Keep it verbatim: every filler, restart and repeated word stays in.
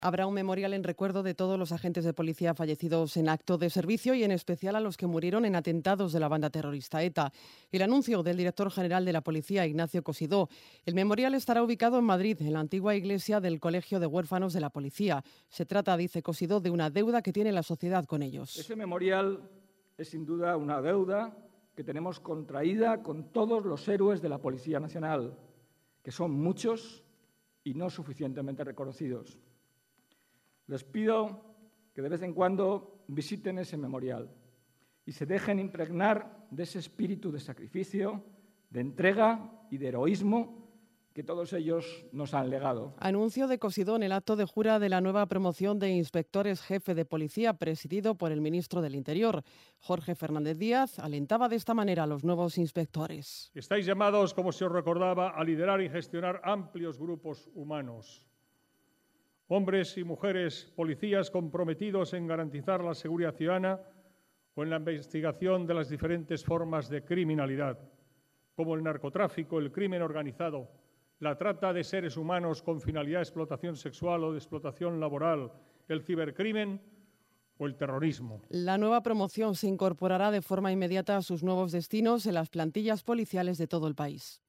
Habrá un memorial en recuerdo de todos los agentes de policía fallecidos en acto de servicio y en especial a los que murieron en atentados de la banda terrorista ETA. El anuncio del director general de la policía, Ignacio Cosidó. El memorial estará ubicado en Madrid, en la antigua iglesia del Colegio de Huérfanos de la Policía. Se trata, dice Cosidó, de una deuda que tiene la sociedad con ellos. Ese memorial es sin duda una deuda que tenemos contraída con todos los héroes de la Policía Nacional, que son muchos y no suficientemente reconocidos. Les pido que de vez en cuando visiten ese memorial y se dejen impregnar de ese espíritu de sacrificio, de entrega y de heroísmo que todos ellos nos han legado. Anuncio de Cosidó en el acto de jura de la nueva promoción de inspectores jefe de policía presidido por el ministro del Interior. Jorge Fernández Díaz alentaba de esta manera a los nuevos inspectores. Estáis llamados, como se os recordaba, a liderar y gestionar amplios grupos humanos. Hombres y mujeres policías comprometidos en garantizar la seguridad ciudadana o en la investigación de las diferentes formas de criminalidad, como el narcotráfico, el crimen organizado, la trata de seres humanos con finalidad de explotación sexual o de explotación laboral, el cibercrimen o el terrorismo. La nueva promoción se incorporará de forma inmediata a sus nuevos destinos en las plantillas policiales de todo el país.